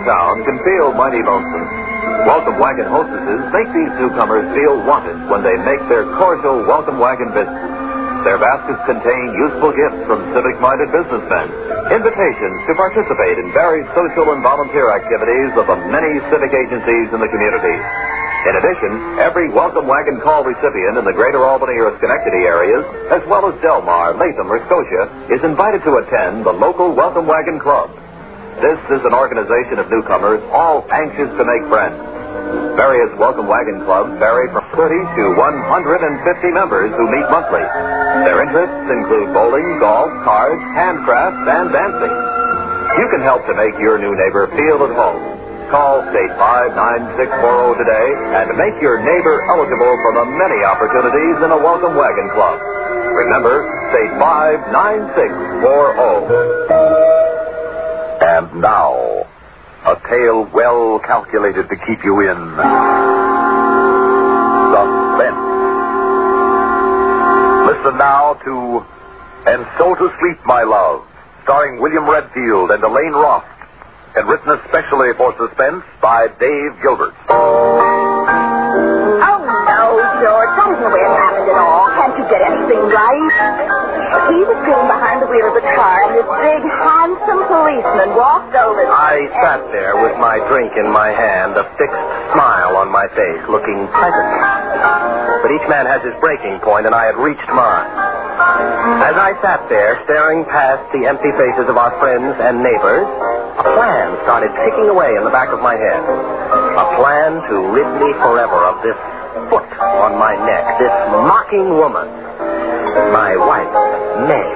town can feel mighty lonesome. Welcome Wagon hostesses make these newcomers feel wanted when they make their cordial welcome wagon visits. Their baskets contain useful gifts from civic-minded businessmen, invitations to participate in varied social and volunteer activities of the many civic agencies in the community. In addition, every welcome wagon call recipient in the greater Albany or Schenectady areas, as well as Delmar, Latham, or Scotia, is invited to attend the local Welcome Wagon Club. This is an organization of newcomers, all anxious to make friends. Various Welcome Wagon Clubs vary from 30 to 150 members who meet monthly. Their interests include bowling, golf, cards, handcrafts, and dancing. You can help to make your new neighbor feel at home. Call State 59640 today and make your neighbor eligible for the many opportunities in a Welcome Wagon Club. Remember, State 59640. And now, a tale well calculated to keep you in suspense. Listen now to And So to Sleep, My Love, starring William Redfield and Elaine Roth, and written especially for suspense by Dave Gilbert. Oh, no, George. That isn't the way it happened at all. Can't you get anything right? He was sitting behind the wheel of the car, and this big, handsome policeman walked over to I sat there with my drink in my hand, a fixed smile on my face, looking pleasant. But each man has his breaking point, and I had reached mine. As I sat there, staring past the empty faces of our friends and neighbors, a plan started ticking away in the back of my head. A plan to rid me forever of this foot on my neck, this mocking woman, my wife, May.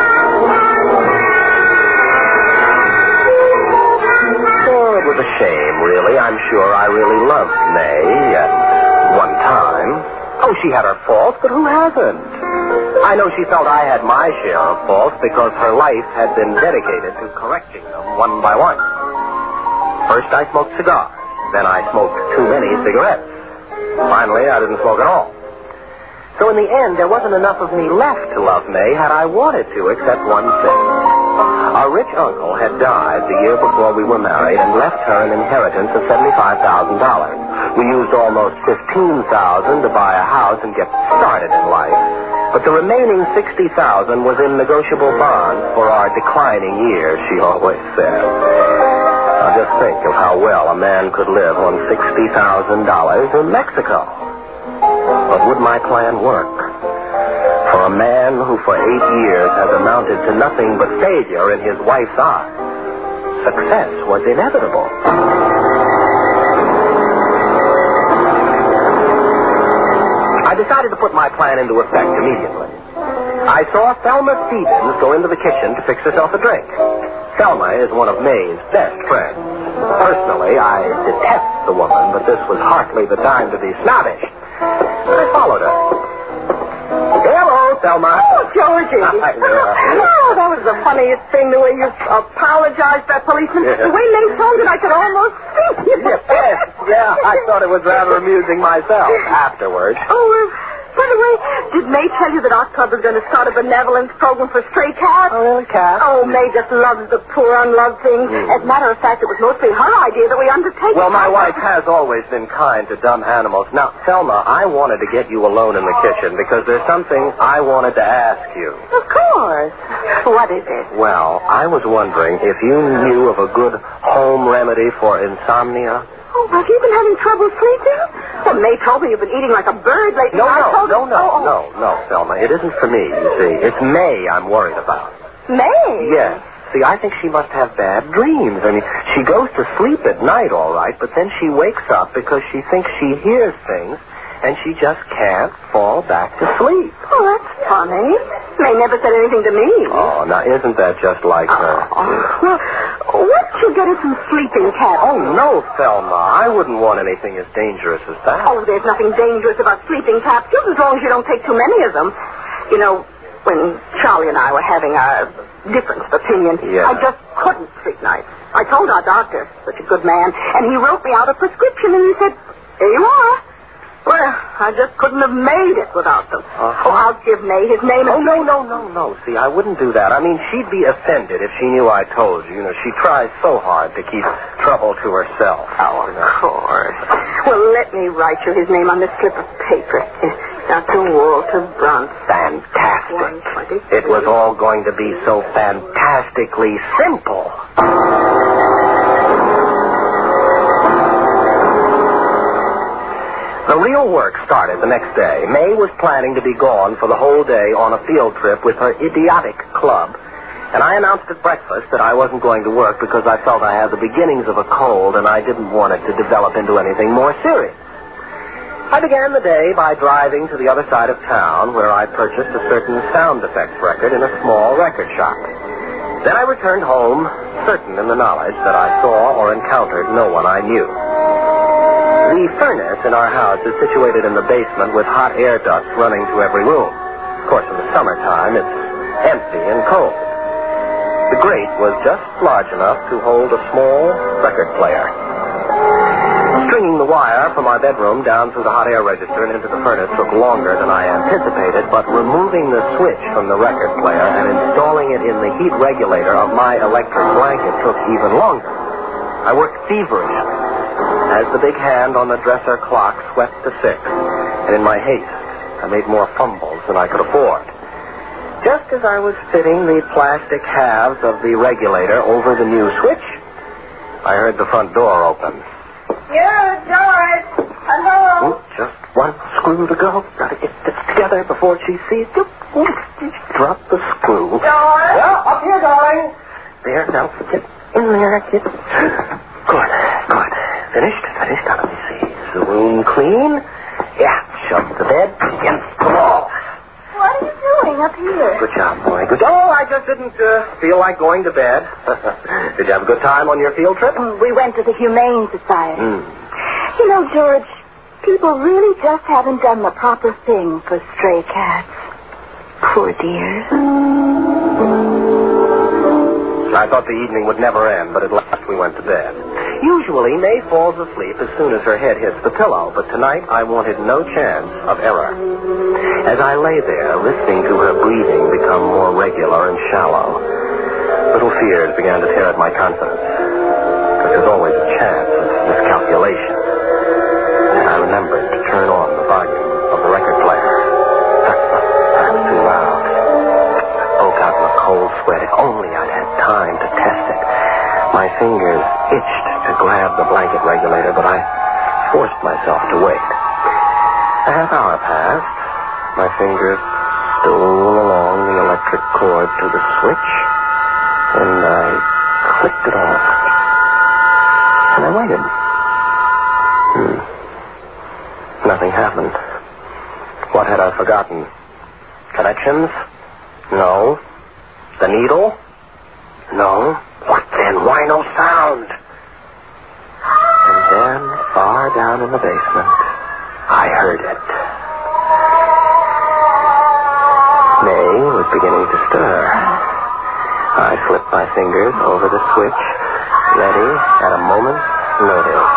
Oh, it was a shame, really. I'm sure I really loved May at one time. Oh, she had her faults, but who hasn't? I know she felt I had my share of faults because her life had been dedicated to correcting them one by one. First, I smoked cigars. Then I smoked too many cigarettes. Finally, I didn't smoke at all. So in the end, there wasn't enough of me left to love May had I wanted to, except one thing. Our rich uncle had died the year before we were married and left her an inheritance of $75,000. We used almost $15,000 to buy a house and get started in life. But the remaining $60,000 was in negotiable bonds for our declining years, she always said. Now just think of how well a man could live on $60,000 in Mexico. But would my plan work? For a man who for 8 years has amounted to nothing but failure in his wife's eyes, success was inevitable. I decided to put my plan into effect immediately. I saw Thelma Stevens go into the kitchen to fix herself a drink. Thelma is one of May's best friends. Personally, I detest the woman, but this was hardly the time to be snobbish. I followed her. Hello, Thelma. Oh, Georgie. Hi there. Oh, that was the funniest thing, the way you apologized to that policeman. Yeah. The way May told it, I could almost see you. Yeah, I thought it was rather amusing myself afterwards. Oh, by the way, did May tell you that our club is going to start a benevolence program for stray cats? Oh, really, Cat? Oh, May just loves the poor, unloved things. As a matter of fact, it was mostly her idea that we undertake. Well, my wife has always been kind to dumb animals. Now, Thelma, I wanted to get you alone in the kitchen because there's something I wanted to ask you. Of course. What is it? Well, I was wondering if you knew of a good home remedy for insomnia. Oh, have you been having trouble sleeping? Well, May told me you've been eating like a bird lately. No, Thelma. Thelma. It isn't for me, you see. It's May I'm worried about. May? Yes. See, I think she must have bad dreams. I mean, she goes to sleep at night, all right, but then she wakes up because she thinks she hears things, and she just can't fall back to sleep. Oh, that's funny. May never said anything to me. Oh, now, isn't that just like her? Well, why don't you get her some sleeping caps? Oh, no, Thelma. I wouldn't want anything as dangerous as that. Oh, there's nothing dangerous about sleeping capsules as long as you don't take too many of them. You know, when Charlie and I were having our difference of opinion, Yeah. I just couldn't sleep nights. I told our doctor, such a good man, and he wrote me out a prescription, and he said, here you are. Well, I just couldn't have made it without them. Oh, I'll give May his name. Oh, no. See, I wouldn't do that. I mean, she'd be offended if she knew I told you. You know, she tries so hard to keep trouble to herself. Oh, of course. Well, let me write you his name on this slip of paper. Dr. Walter Bronson. Fantastic. It was all going to be so fantastically simple. The real work started the next day. May was planning to be gone for the whole day on a field trip with her idiotic club. And I announced at breakfast that I wasn't going to work because I felt I had the beginnings of a cold and I didn't want it to develop into anything more serious. I began the day by driving to the other side of town where I purchased a certain sound effects record in a small record shop. Then I returned home, certain in the knowledge that I saw or encountered no one I knew. The furnace in our house is situated in the basement with hot air ducts running to every room. Of course, in the summertime, it's empty and cold. The grate was just large enough to hold a small record player. Stringing the wire from our bedroom down through the hot air register and into the furnace took longer than I anticipated, but removing the switch from the record player and installing it in the heat regulator of my electric blanket took even longer. I worked feverishly as the big hand on the dresser clock swept to 6, and in my haste, I made more fumbles than I could afford. Just as I was fitting the plastic halves of the regulator over the new switch, I heard the front door open. You, George! Hello? Just one screw to go. Gotta get this together before she sees. Drop the screw. George? Yeah, up here, darling. There, now, get in there. Good. Finished. Now, let me see. Is the room clean? Yeah, shove the bed against the wall. What are you doing up here? Good job, boy. Good. Oh, I just didn't feel like going to bed. Did you have a good time on your field trip? We went to the Humane Society. You know, George, people really just haven't done the proper thing for stray cats. Poor dears. I thought the evening would never end, but at last we went to bed. Usually, May falls asleep as soon as her head hits the pillow, but tonight I wanted no chance of error. As I lay there, listening to her breathing become more regular and shallow, little fears began to tear at my confidence. But there's always a chance of miscalculation. And I remembered to turn on the volume of the record player. Perhaps too loud. I broke out in a cold sweat. If only I'd had time to test it. My fingers itched to grab the blanket regulator, but I forced myself to wait. A half hour passed. My fingers stole along the electric cord to the switch, and I clicked it off. And I waited. Nothing happened. What had I forgotten? Connections? No. The needle? No. What then? Why no sound? And then, far down in the basement, I heard it. May was beginning to stir. I slipped my fingers over the switch, ready at a moment's notice.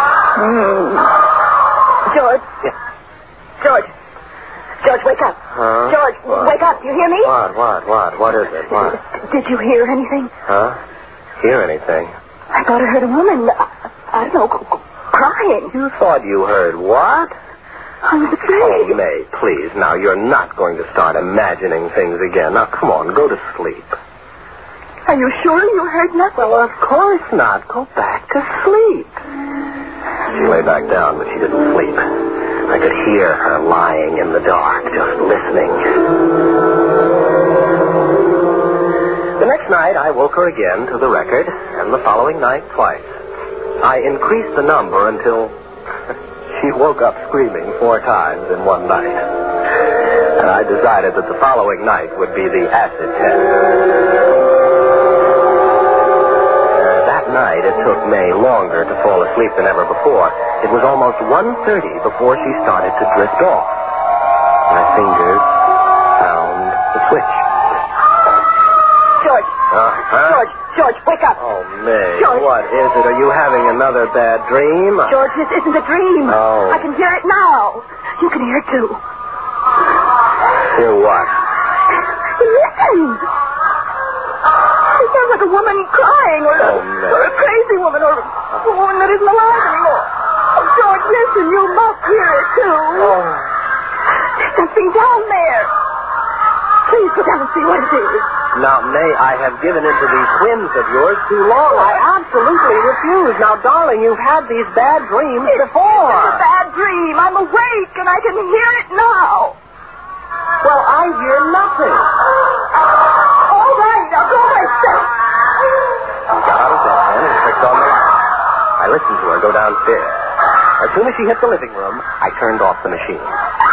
George? Yeah. George, wake up. Huh? George, wake up. You hear me? What? What is it? What? Did you hear anything? Huh? Hear anything? I thought I heard a woman, I don't know, crying. You thought you heard what? I was afraid. Oh, May, please. Now, you're not going to start imagining things again. Now, come on, go to sleep. Are you sure you heard nothing? Well, of course not. Go back to sleep. She lay back down, but she didn't sleep. I could hear her lying in the dark, just listening. The next night, I woke her again to the record, and the following night twice. I increased the number until she woke up screaming 4 times in one night. And I decided that the following night would be the acid test. That night, it took May longer to fall asleep than ever before. It was almost 1:30 before she started to drift off. My fingers found the switch. George, wake wake up. Oh, May, George. what is it? Are you having another bad dream? George, this isn't a dream. Oh. I can hear it now. You can hear it, too. Hear what? Listen. It sounds like a woman crying, or a crazy woman, or a woman that isn't alive anymore. Oh, George, listen. You must hear it, too. Oh. There's something down there. Please go down and see what it is. Now, May, I have given in to these whims of yours too long. I absolutely refuse. Now, darling, you've had these bad dreams before. It's a bad dream. I'm awake, and I can hear it now. Well, I hear nothing. All right, I'll go myself. I got out of bed then and clicked on the light. I listened to her go downstairs. As soon as she hit the living room, I turned off the machine.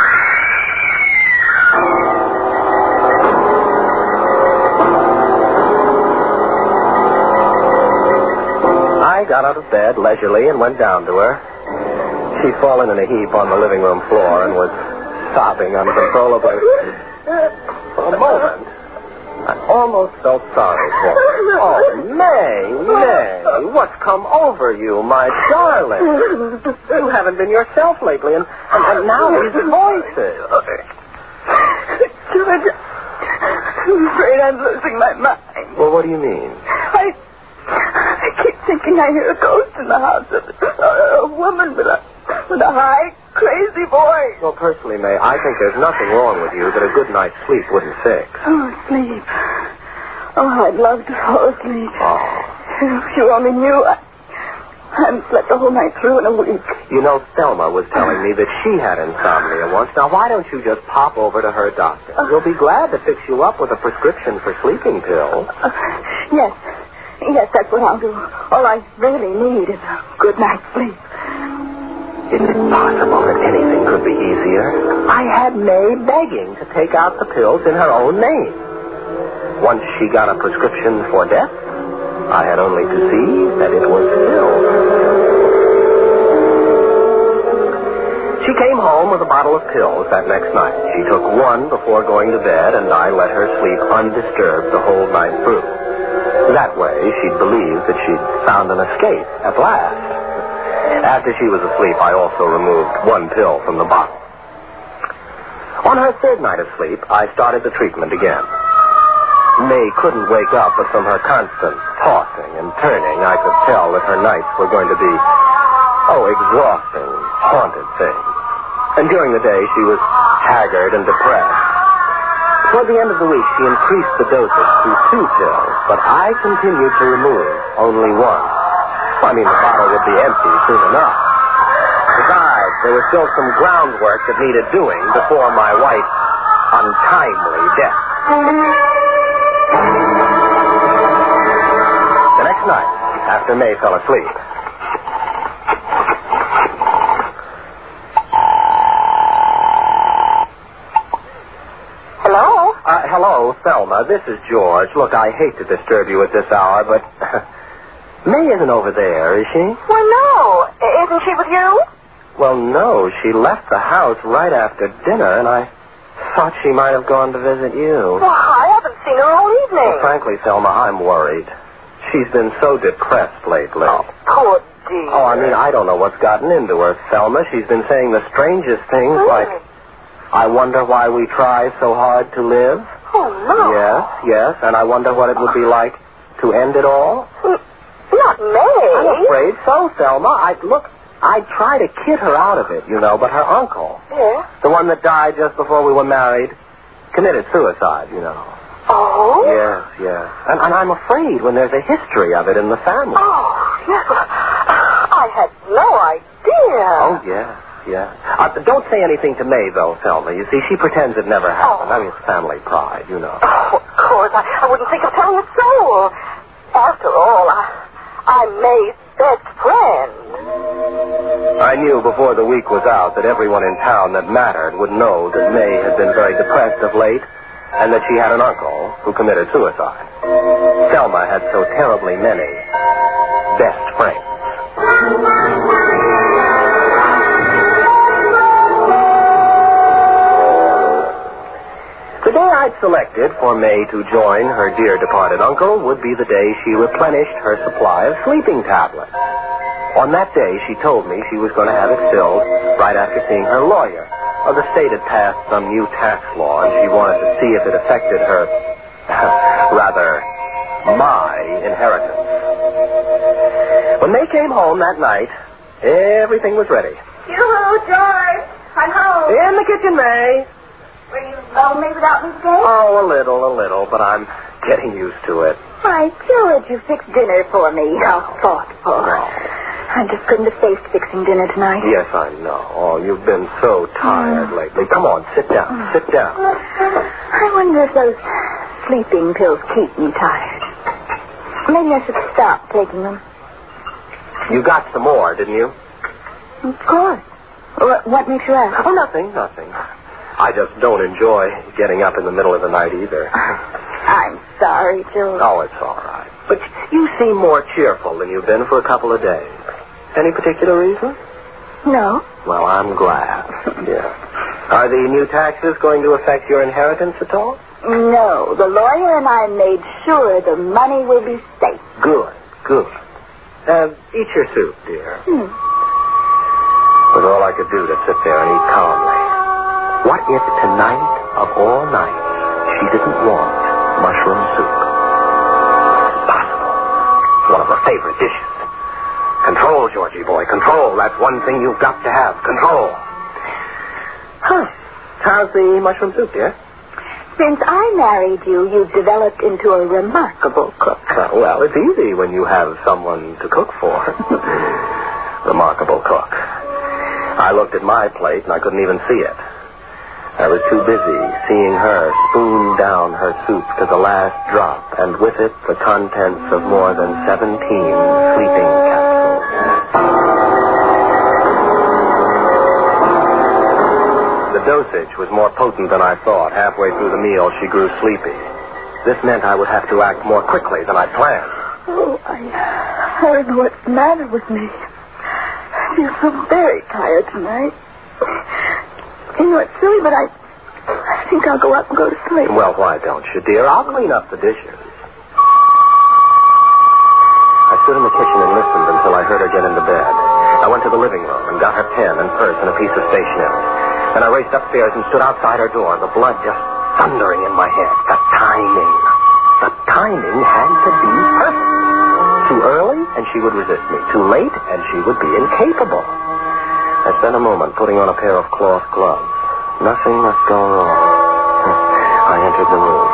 I got out of bed leisurely and went down to her. She'd fallen in a heap on the living room floor and was sobbing uncontrollably. For a moment, I almost felt sorry for her. Oh, May, what's come over you, my darling? You haven't been yourself lately, and now these voices. George, I'm afraid I'm losing my mind. Well, what do you mean? I keep thinking I hear a ghost in the house. A woman with a high, crazy voice. Well, personally, May, I think there's nothing wrong with you that a good night's sleep wouldn't fix. Oh, sleep. Oh, I'd love to fall asleep. Oh. If you only knew, I haven't slept the whole night through in a week. You know, Thelma was telling me that she had insomnia once. Now, why don't you just pop over to her doctor? He'll be glad to fix you up with a prescription for sleeping pills. Yes. Yes, that's what I'll do. All I really need is a good night's sleep. Is it possible that anything could be easier? I had May begging to take out the pills in her own name. Once she got a prescription for death, I had only to see that it was filled. She came home with a bottle of pills that next night. She took one before going to bed, and I let her sleep undisturbed the whole night through. That way, she'd believe that she'd found an escape at last. After she was asleep, I also removed one pill from the bottle. On her third night of sleep, I started the treatment again. May couldn't wake up, but from her constant tossing and turning, I could tell that her nights were going to be, exhausting, haunted things. And during the day, she was haggard and depressed. Toward the end of the week, she increased the dosage to 2 pills, but I continued to remove only one. The bottle would be empty soon enough. Besides, there was still some groundwork that needed doing before my wife's untimely death. The next night, after May fell asleep, hello, Thelma. This is George. Look, I hate to disturb you at this hour, but May isn't over there, is she? Well, no. Isn't she with you? Well, no. She left the house right after dinner, and I thought she might have gone to visit you. Well, I haven't seen her all evening. Well, frankly, Thelma, I'm worried. She's been so depressed lately. Oh, poor dear. Oh, I don't know what's gotten into her, Thelma. She's been saying the strangest things like, I wonder why we try so hard to live. Oh, no. Yes, and I wonder what it would be like to end it all. Not May. I'm afraid so, Thelma. I try to kid her out of it, but her uncle, the one that died just before we were married, committed suicide, Oh? Yes. And I'm afraid when there's a history of it in the family. Oh, yes. I had no idea. Oh, yes. Don't say anything to May, though, Thelma. You see, she pretends it never happened. Oh. It's family pride, Oh, of course. I wouldn't think of telling a soul. After all, I'm May's best friend. I knew before the week was out that everyone in town that mattered would know that May had been very depressed of late and that she had an uncle who committed suicide. Thelma had so terribly many best friends. The day I selected for May to join her dear departed uncle would be the day she replenished her supply of sleeping tablets. On that day, she told me she was going to have it filled right after seeing her lawyer. The state had passed some new tax law, and she wanted to see if it affected her, my inheritance. When May came home that night, everything was ready. Yoo-hoo, George. I'm home. In the kitchen, May. Were you lonely without me today? Oh, a little, but I'm getting used to it. Why, George, you fixed dinner for me. How thoughtful. No. I just couldn't have faced fixing dinner tonight. Yes, I know. Oh, you've been so tired lately. Come on, sit down. Sit down. I wonder if those sleeping pills keep me tired. Maybe I should stop taking them. You got some more, didn't you? Of course. What makes you ask? Oh, nothing. I just don't enjoy getting up in the middle of the night either. I'm sorry, George. Oh, it's all right. But you seem more cheerful than you've been for a couple of days. Any particular reason? No. Well, I'm glad. Yeah. Are the new taxes going to affect your inheritance at all? No. The lawyer and I made sure the money will be safe. Good. Eat your soup, dear. Was all I could do to sit there and eat calmly. What if tonight, of all nights, she didn't want mushroom soup? It's possible. It's one of her favorite dishes. Control, Georgie boy, control. That's one thing you've got to have, control. How's the mushroom soup, dear? Since I married you, you've developed into a remarkable cook. Well, it's easy when you have someone to cook for. Remarkable cook. I looked at my plate and I couldn't even see it. I was too busy seeing her spoon down her soup to the last drop, and with it the contents of more than 17 sleeping capsules. The dosage was more potent than I thought. Halfway through the meal, she grew sleepy. This meant I would have to act more quickly than I planned. Oh, I don't know what's the matter with me. I feel so very tired tonight. You know, it's silly, but I think I'll go up and go to sleep. Well, why don't you, dear? I'll clean up the dishes. I stood in the kitchen and listened until I heard her get into bed. I went to the living room and got her pen and purse and a piece of stationery. Then I raced upstairs and stood outside her door, the blood just thundering in my head. The timing had to be perfect. Too early, and she would resist me. Too late, and she would be incapable. I spent a moment putting on a pair of cloth gloves. Nothing must go wrong. I entered the room.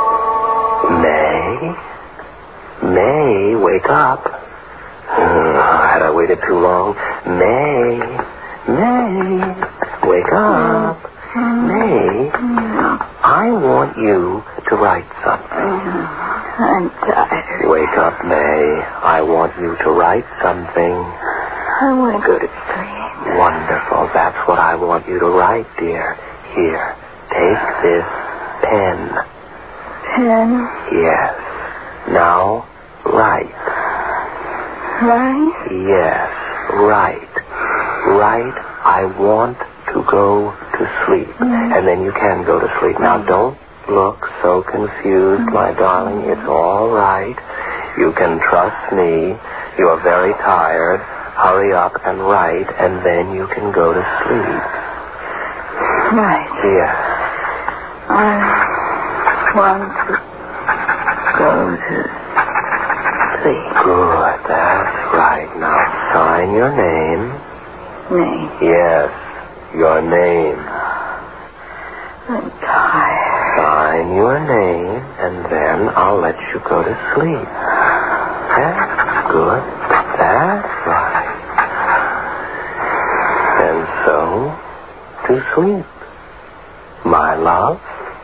May, wake up. Had I waited too long? May, wake up. May, I want you to write something. I'm tired. Wake up, May. I want you to write something. I want to go to sleep. Wonderful. That's what I want you to write, dear. Here, take this pen. Pen? Yes. Now, write. Right? Yes, write. Write, I want to go to sleep. And then you can go to sleep. Now, don't look so confused, my darling. It's all right. You can trust me. You are very tired. Hurry up and write, and then you can go to sleep. Right. Yes. I want to go to sleep. Good, that's right. Now sign your name. Name? Yes, your name. I'm tired. Sign your name, and then I'll let you go to sleep. That's good. That's right. And so, to sleep, my love.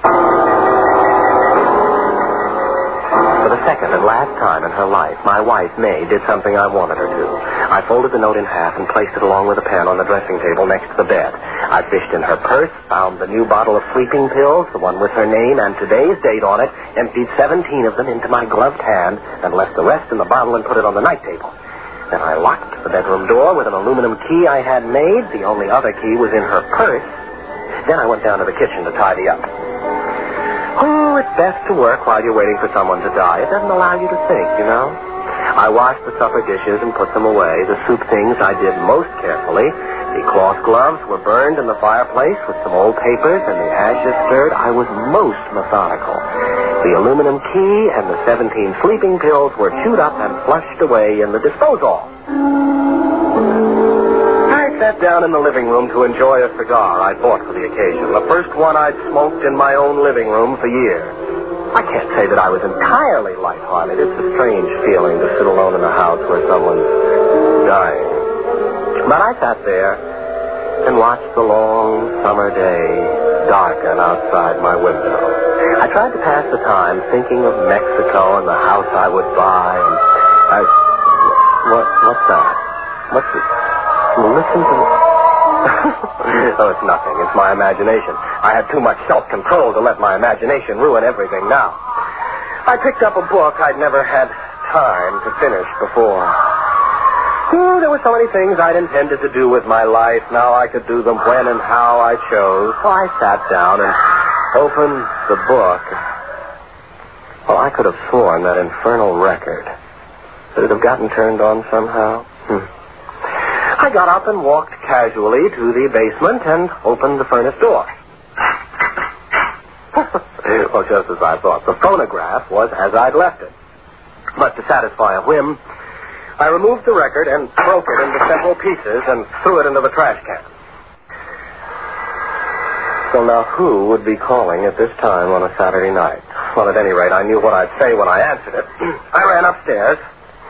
For the second and last time in her life, my wife, May, did something I wanted her to. I folded the note in half and placed it along with a pen on the dressing table next to the bed. I fished in her purse, found the new bottle of sleeping pills, the one with her name and today's date on it, emptied 17 of them into my gloved hand, and left the rest in the bottle and put it on the night table. Then I locked the bedroom door with an aluminum key I had made. The only other key was in her purse. Then I went down to the kitchen to tidy up. Oh, it's best to work while you're waiting for someone to die. It doesn't allow you to think, you know. I washed the supper dishes and put them away. The soup things I did most carefully. The cloth gloves were burned in the fireplace with some old papers and the ashes stirred. I was most methodical. The aluminum key and the 17 sleeping pills were chewed up and flushed away in the disposal. I sat down in the living room to enjoy a cigar I'd bought for the occasion. The first one I'd smoked in my own living room for years. I can't say that I was entirely lighthearted. It's a strange feeling to sit alone in a house where someone's dying. But I sat there and watched the long summer day darken outside my window. I tried to pass the time thinking of Mexico and the house I would buy. And what's that? What's it? Listen to me. Oh, it's nothing. It's my imagination. I have too much self-control to let my imagination ruin everything now. I picked up a book I'd never had time to finish before. Oh, there were so many things I'd intended to do with my life. Now I could do them when and how I chose. So I sat down and opened the book. Well, I could have sworn that infernal record. Could it have gotten turned on somehow? I got up and walked casually to the basement and opened the furnace door. Well, just as I thought. The phonograph was as I'd left it. But to satisfy a whim, I removed the record and broke it into several pieces and threw it into the trash can. So now who would be calling at this time on a Saturday night? Well, at any rate, I knew what I'd say when I answered it. I ran upstairs.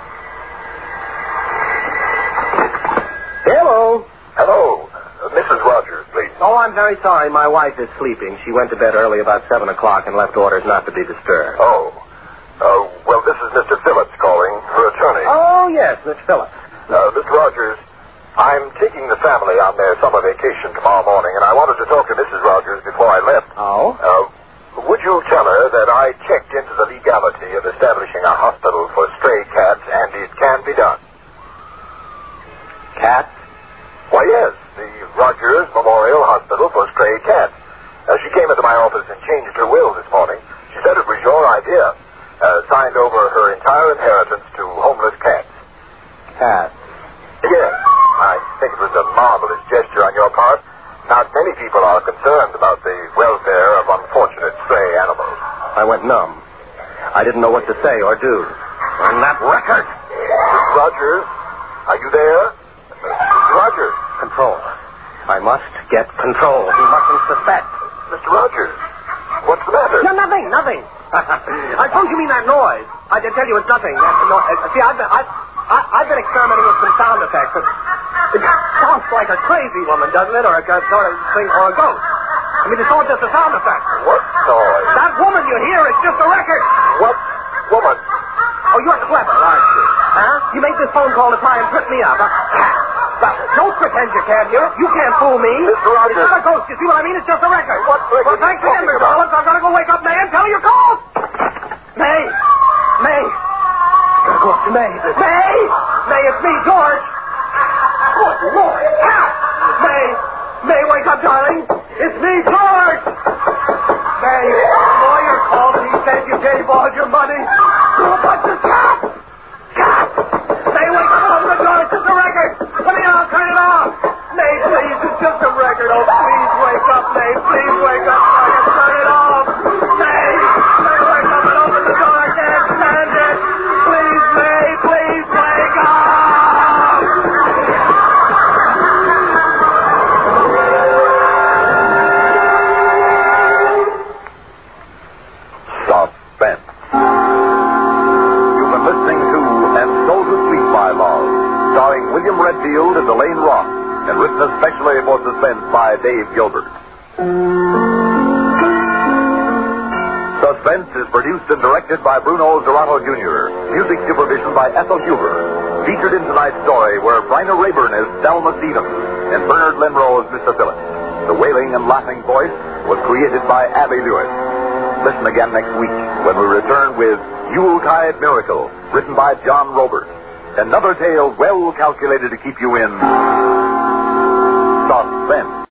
Hello. Hello. Mrs. Rogers, please. Oh, I'm very sorry. My wife is sleeping. She went to bed early about 7 o'clock and left orders not to be disturbed. Oh. Well, this is Mr. Phillips calling, her attorney. Oh, yes, Miss Phillips. Mr. Rogers, I'm taking the family on their summer vacation tomorrow morning, and I wanted to talk to Mrs. Rogers before I left. Oh? Would you tell her that I checked into the legality of establishing a hospital for stray cats, and it can be done? Cats? Why, yes, the Rogers Memorial Hospital for Stray Cats. She came into my office and changed her will this morning. She said it was your idea. Signed over her entire inheritance to homeless cats. Cats? Yes, I think it was a marvelous gesture on your part. Not many people are concerned about the welfare of unfortunate stray animals. I went numb. I didn't know what to say or do. And that record! Mr. Rogers, are you there? Mr. Rogers. Control. I must get control. He mustn't suspect. Mr. Rogers, what's the matter? No, nothing. I suppose you mean that noise. I can tell you it's nothing. See, I've been experimenting with some sound effects. It sounds like a crazy woman, doesn't it? Or a sort of thing, or a ghost. I mean, it's all just a sound effect. What noise? That woman you hear is just a record. What woman? Oh, you're clever, aren't you? Huh? You made this phone call to try and trip me up. Well, don't pretend you can't hear it. You can't fool me. Mr. Rogers. It's not a ghost. You see what I mean? It's just a record. What record Well, thanks are you again, talking Mr. about? Phillips. I've got to go wake up May and tell her you called. May. Gotta go up to May. May, it's me, George. Good Lord. May, wake up, darling. It's me, George. May, the lawyer called and he said you gave all your money to a bunch of cats. May, wake up and open the door. It's just a record. Let me out. Turn it off. May, please. It's just a record. Oh, please wake up, May. Please wake up so I can turn it off. May, wake up and open the door. I can't stand it. Please, May, please wake up. Suspense. You've been listening to And So to Sleep, My Love, starring William Redfield and Elaine Roth, and written especially for Suspense by Dave Gilbert. Suspense is produced and directed by Bruno Zerato Jr., music supervision by Ethel Huber. Featured in tonight's story were Bryna Rayburn as Thelma Stevens and Bernard Lenroe as Mr. Phillips. The wailing and laughing voice was created by Abby Lewis. Listen again next week when we return with Yuletide Miracle, written by John Robert. Another tale well calculated to keep you in suspense.